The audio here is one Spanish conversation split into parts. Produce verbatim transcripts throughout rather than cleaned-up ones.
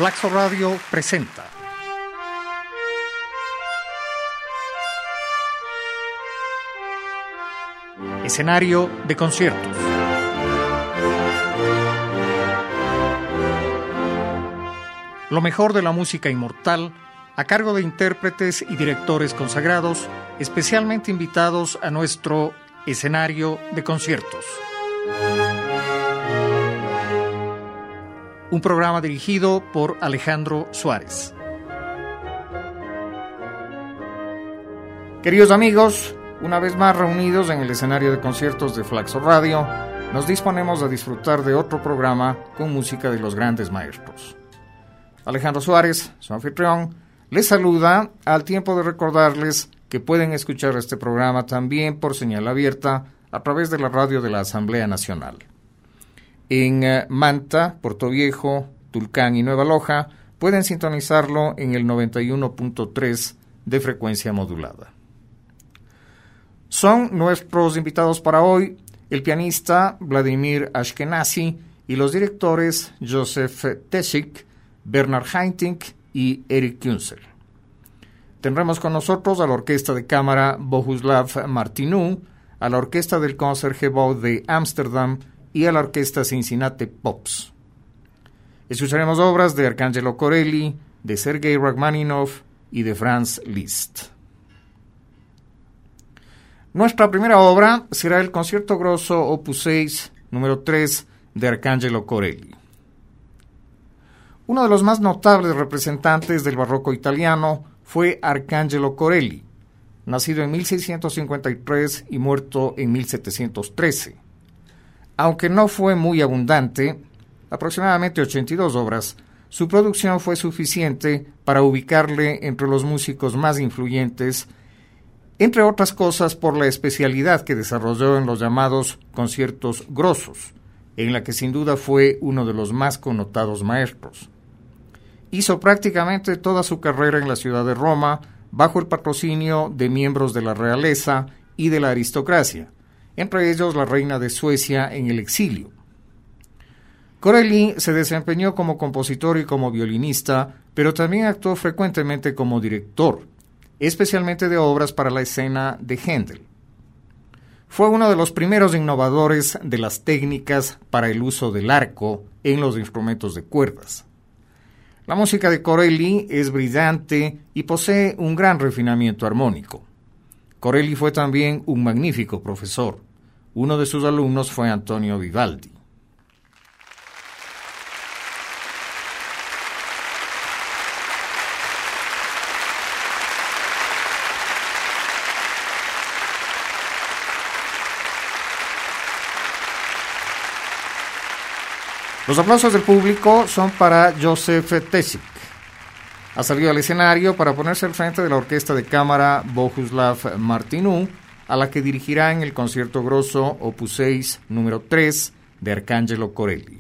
Flaxo Radio presenta Escenario de conciertos. Lo mejor de la música inmortal a cargo de intérpretes y directores consagrados, especialmente invitados a nuestro escenario de conciertos. Un programa dirigido por Alejandro Suárez. Queridos amigos, una vez más reunidos en el escenario de conciertos de Flaxo Radio, nos disponemos a disfrutar de otro programa con música de los grandes maestros. Alejandro Suárez, su anfitrión, les saluda al tiempo de recordarles que pueden escuchar este programa también por señal abierta a través de la radio de la Asamblea Nacional. En uh, Manta, Puerto Viejo, Tulcán y Nueva Loja pueden sintonizarlo en el noventa y uno punto tres de frecuencia modulada. Son nuestros invitados para hoy el pianista Vladimir Ashkenazy y los directores Joseph Tessik, Bernard Haitink y Eric Kunzel. Tendremos con nosotros a la Orquesta de Cámara Bohuslav Martinů, a la Orquesta del Concertgebouw de Ámsterdam y a la Orquesta Cincinnati Pops. Escucharemos obras de Arcangelo Corelli, de Sergei Rachmaninoff y de Franz Liszt. Nuestra primera obra será el Concierto Grosso Opus seis, número tres, de Arcangelo Corelli. Uno de los más notables representantes del barroco italiano fue Arcangelo Corelli, nacido en mil seiscientos cincuenta y tres y muerto en mil setecientos trece. Aunque no fue muy abundante, aproximadamente ochenta y dos obras, su producción fue suficiente para ubicarle entre los músicos más influyentes, entre otras cosas por la especialidad que desarrolló en los llamados conciertos grosos, en la que sin duda fue uno de los más connotados maestros. Hizo prácticamente toda su carrera en la ciudad de Roma bajo el patrocinio de miembros de la realeza y de la aristocracia, entre ellos la reina de Suecia en el exilio. Corelli se desempeñó como compositor y como violinista, pero también actuó frecuentemente como director, especialmente de obras para la escena de Händel. Fue uno de los primeros innovadores de las técnicas para el uso del arco en los instrumentos de cuerdas. La música de Corelli es brillante y posee un gran refinamiento armónico. Corelli fue también un magnífico profesor. Uno de sus alumnos fue Antonio Vivaldi. Los aplausos del público son para Joseph Tessik. Ha salido al escenario para ponerse al frente de la Orquesta de Cámara Bohuslav Martinů, a la que dirigirá en el Concierto Grosso Opus seis, número tres, de Arcangelo Corelli.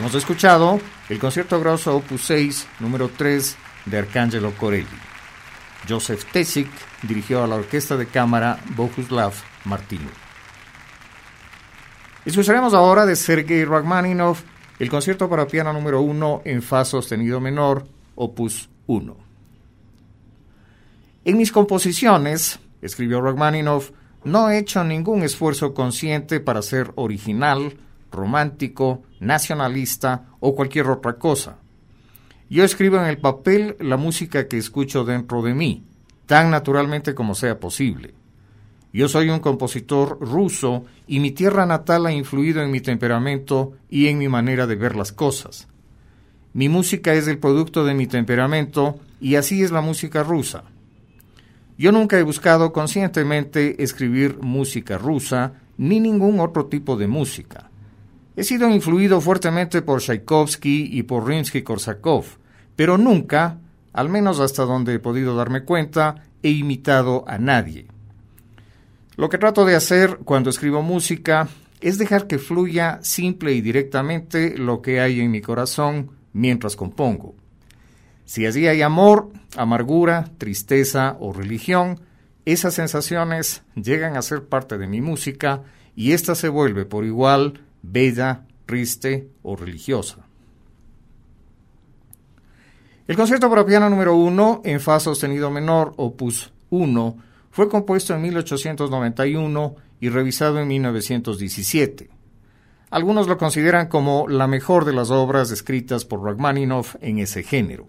Hemos escuchado el concierto grosso opus seis, número tres de Arcangelo Corelli. Joseph Tessik dirigió a la orquesta de cámara Bohuslav Martínov. Escucharemos ahora de Sergei Rachmaninoff el concierto para piano número uno en fa sostenido menor, opus uno. En mis composiciones, escribió Rachmaninoff, no he hecho ningún esfuerzo consciente para ser original, romántico, nacionalista o cualquier otra cosa. Yo escribo en el papel la música que escucho dentro de mí, tan naturalmente como sea posible. Yo soy un compositor ruso y mi tierra natal ha influido en mi temperamento y en mi manera de ver las cosas. Mi música es el producto de mi temperamento y así es la música rusa. Yo nunca he buscado conscientemente escribir música rusa ni ningún otro tipo de música. He sido influido fuertemente por Tchaikovsky y por Rimsky-Korsakov, pero nunca, al menos hasta donde he podido darme cuenta, he imitado a nadie. Lo que trato de hacer cuando escribo música es dejar que fluya simple y directamente lo que hay en mi corazón mientras compongo. Si allí hay amor, amargura, tristeza o religión, esas sensaciones llegan a ser parte de mi música y ésta se vuelve por igual bella, triste o religiosa. El concierto para piano número uno en fa sostenido menor, opus uno, fue compuesto en mil ochocientos noventa y uno y revisado en mil novecientos diecisiete. Algunos lo consideran como la mejor de las obras escritas por Rachmaninoff en ese género.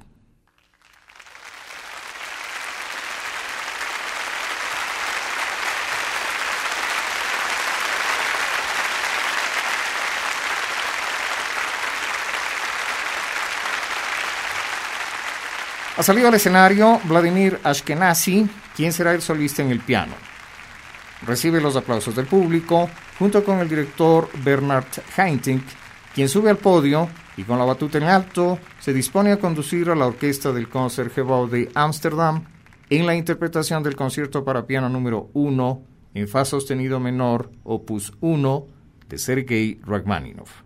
Ha salido al escenario Vladimir Ashkenazy, quien será el solista en el piano. Recibe los aplausos del público, junto con el director Bernard Haitink, quien sube al podio y con la batuta en alto se dispone a conducir a la orquesta del Concertgebouw de Ámsterdam en la interpretación del concierto para piano número uno en fa sostenido menor, opus uno, de Sergei Rachmaninoff.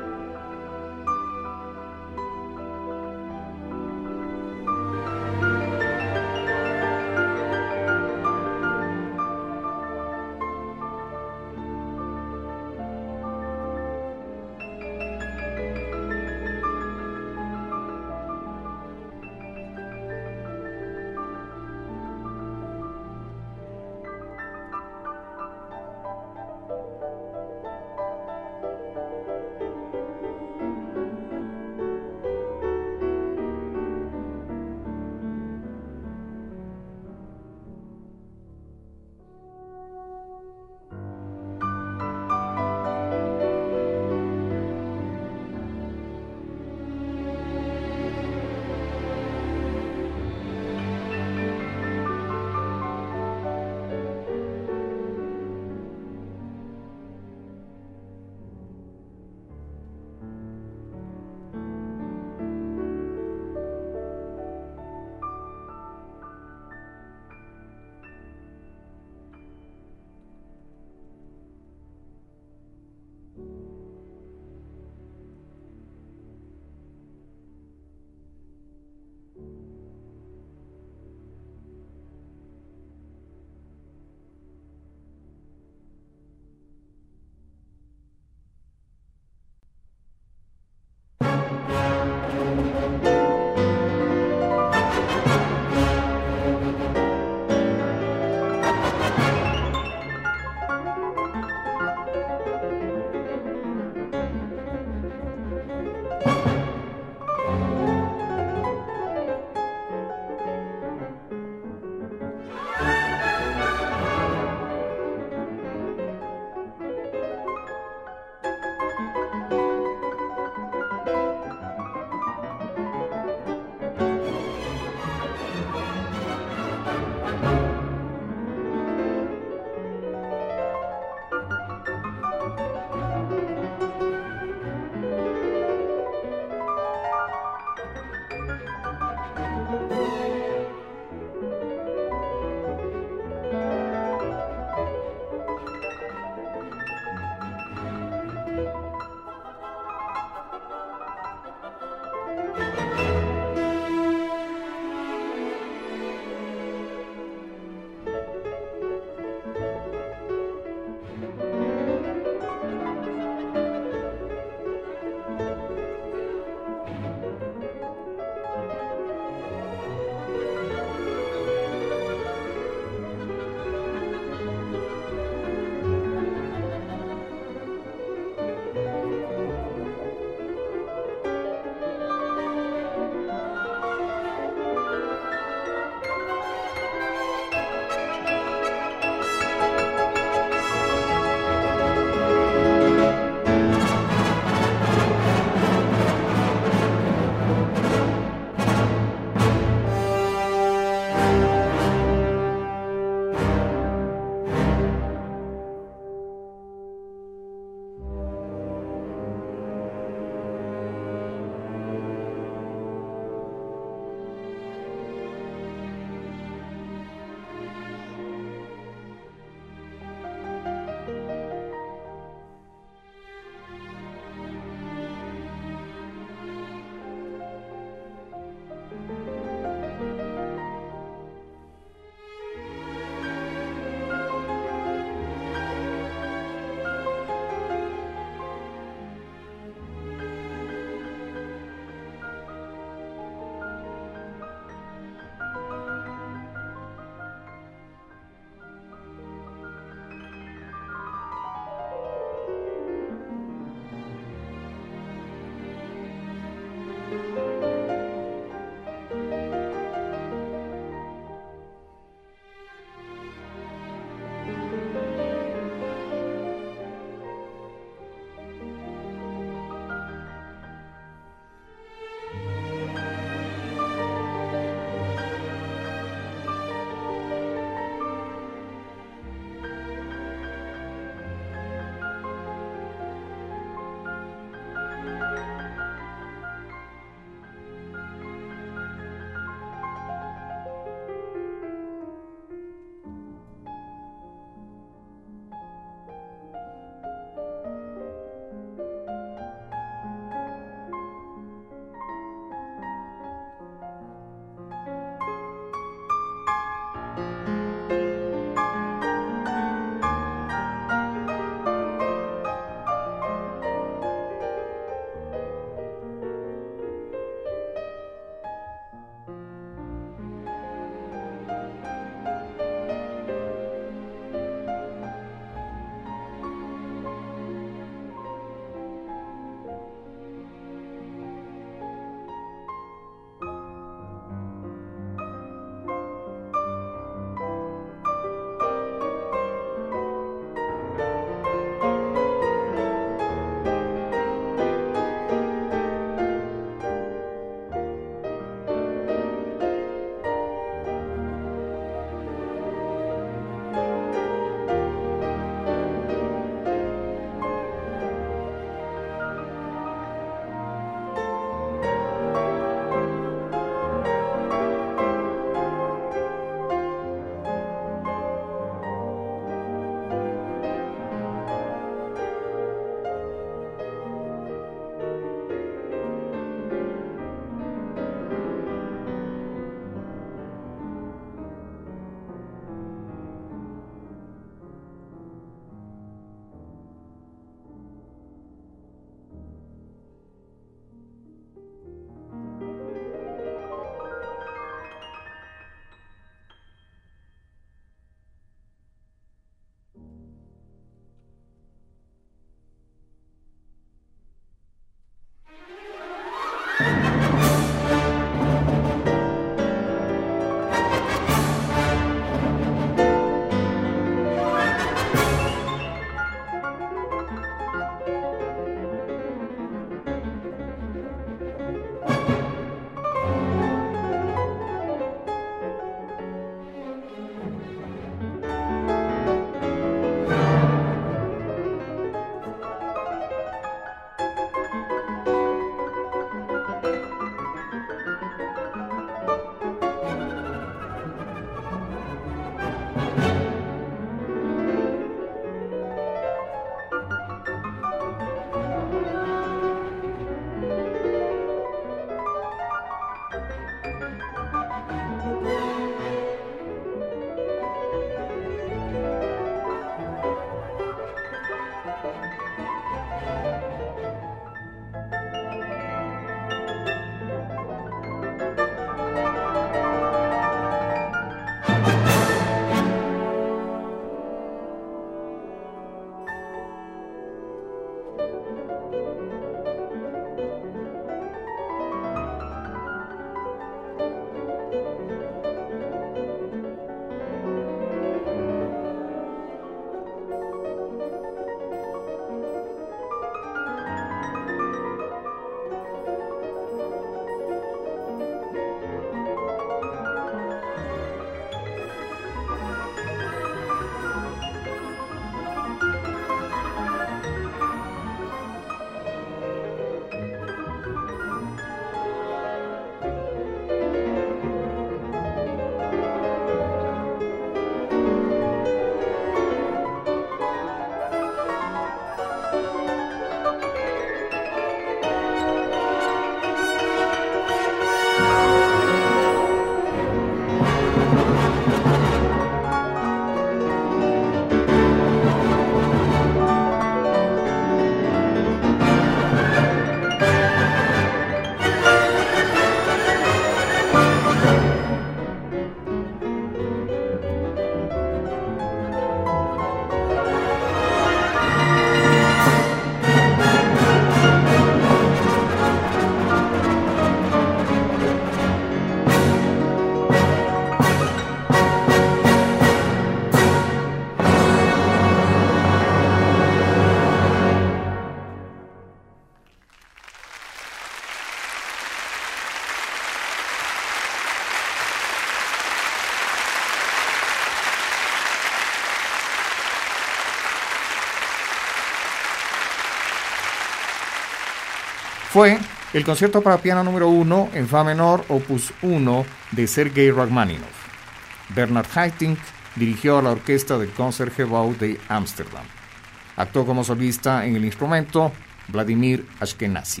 Fue el concierto para piano número uno en fa menor, opus uno, de Sergei Rachmaninoff. Bernard Haitink dirigió a la orquesta del Concertgebouw de Ámsterdam. Actuó como solista en el instrumento Vladimir Ashkenazy.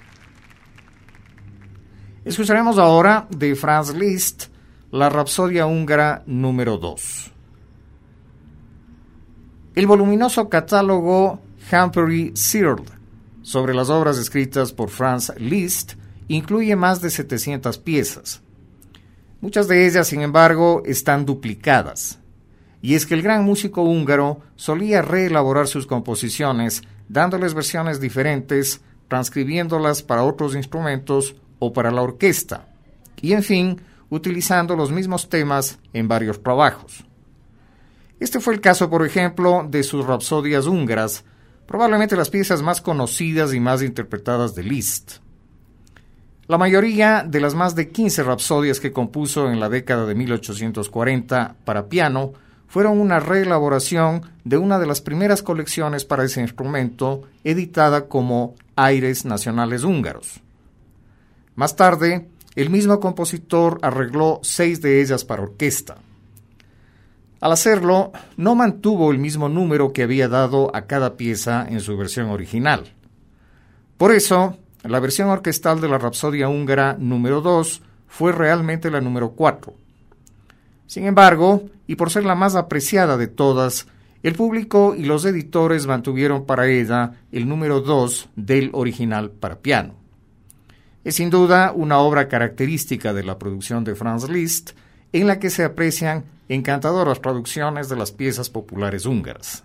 Escucharemos ahora de Franz Liszt la Rapsodia húngara número dos. El voluminoso catálogo Humphry Searle sobre las obras escritas por Franz Liszt incluye más de setecientas piezas. Muchas de ellas, sin embargo, están duplicadas. Y es que el gran músico húngaro solía reelaborar sus composiciones, dándoles versiones diferentes, transcribiéndolas para otros instrumentos o para la orquesta, y en fin, utilizando los mismos temas en varios trabajos. Este fue el caso, por ejemplo, de sus rapsodias húngaras, probablemente las piezas más conocidas y más interpretadas de Liszt. La mayoría de las más de quince rapsodias que compuso en la década de mil ochocientos cuarenta para piano fueron una reelaboración de una de las primeras colecciones para ese instrumento, editada como Aires Nacionales Húngaros. Más tarde, el mismo compositor arregló seis de ellas para orquesta. Al hacerlo, no mantuvo el mismo número que había dado a cada pieza en su versión original. Por eso, la versión orquestal de la Rapsodia húngara número dos fue realmente la número cuatro. Sin embargo, y por ser la más apreciada de todas, el público y los editores mantuvieron para ella el número dos del original para piano. Es sin duda una obra característica de la producción de Franz Liszt, en la que se aprecian encantadoras traducciones de las piezas populares húngaras.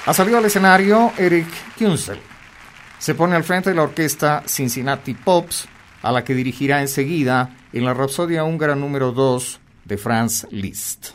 Ha salido al escenario Eric Kunzel. Se pone al frente de la orquesta Cincinnati Pops, a la que dirigirá enseguida en la Rapsodia húngara número dos de Franz Liszt.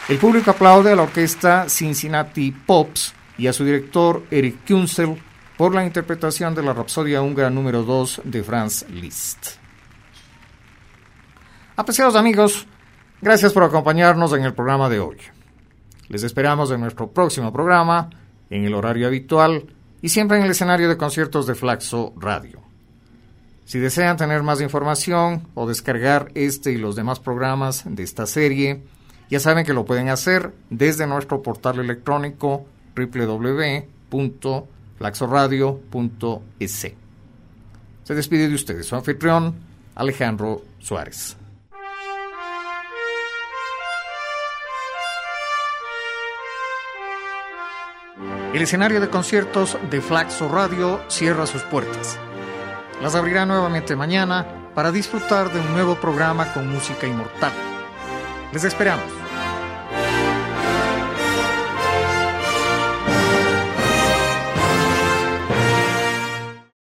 El público aplaude a la orquesta Cincinnati Pops y a su director Eric Kunzel por la interpretación de la Rapsodia húngara número dos de Franz Liszt. Apreciados amigos, gracias por acompañarnos en el programa de hoy. Les esperamos en nuestro próximo programa, en el horario habitual y siempre en el escenario de conciertos de Flaxo Radio. Si desean tener más información o descargar este y los demás programas de esta serie, ya saben que lo pueden hacer desde nuestro portal electrónico doble u doble u doble u punto flaxoradio punto es. Se despide de ustedes su anfitrión, Alejandro Suárez. El escenario de conciertos de Flaxo Radio cierra sus puertas. Las abrirá nuevamente mañana para disfrutar de un nuevo programa con música inmortal. Les esperamos.